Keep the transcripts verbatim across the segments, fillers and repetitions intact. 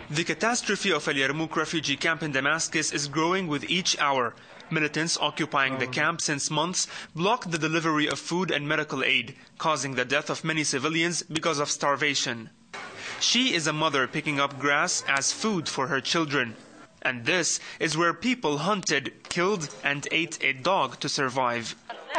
The catastrophe of Al Yarmouk refugee camp in Damascus is growing with each hour. Militants occupying the camp since months blocked the delivery of food and medical aid, causing the death of many civilians because of starvation. She is a mother picking up grass as food for her children. And this is where people hunted, killed and ate a dog to survive.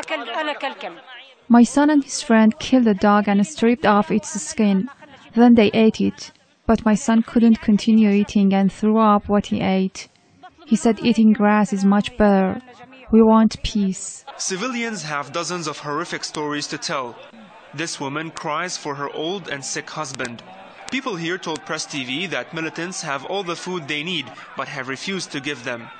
My son and his friend killed a dog and stripped off its skin. Then they ate it. But my son couldn't continue eating and threw up what he ate. He said eating grass is much better. We want peace. Civilians have dozens of horrific stories to tell. This woman cries for her old and sick husband. People here told Press T V that militants have all the food they need, but have refused to give them.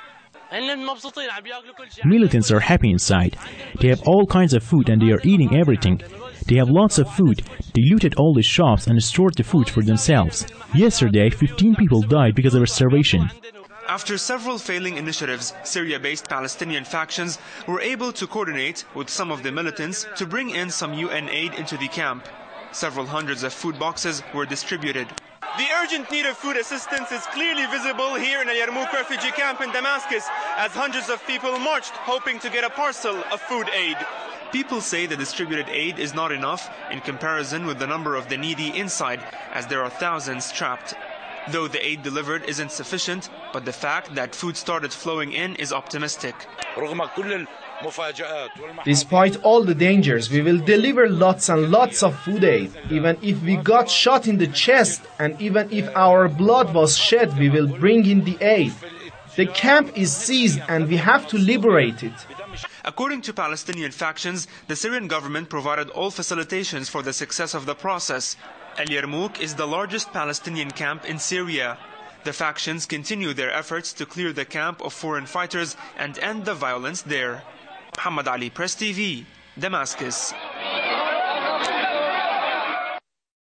Militants are happy inside. They have all kinds of food and they are eating everything. They have lots of food. They looted all the shops and stored the food for themselves. Yesterday, fifteen people died because of starvation. After several failing initiatives, Syria-based Palestinian factions were able to coordinate with some of the militants to bring in some U N aid into the camp. Several hundreds of food boxes were distributed. The urgent need of food assistance is clearly visible here in Al Yarmouk refugee camp in Damascus, as hundreds of people marched hoping to get a parcel of food aid. People say the distributed aid is not enough in comparison with the number of the needy inside, as there are thousands trapped. Though the aid delivered isn't sufficient, but the fact that food started flowing in is optimistic. Despite all the dangers, we will deliver lots and lots of food aid. Even if we got shot in the chest and even if our blood was shed, we will bring in the aid. The camp is seized and we have to liberate it. According to Palestinian factions, the Syrian government provided all facilitations for the success of the process. Al Yarmouk is the largest Palestinian camp in Syria. The factions continue their efforts to clear the camp of foreign fighters and end the violence there. Muhammad Ali, Press T V, Damascus.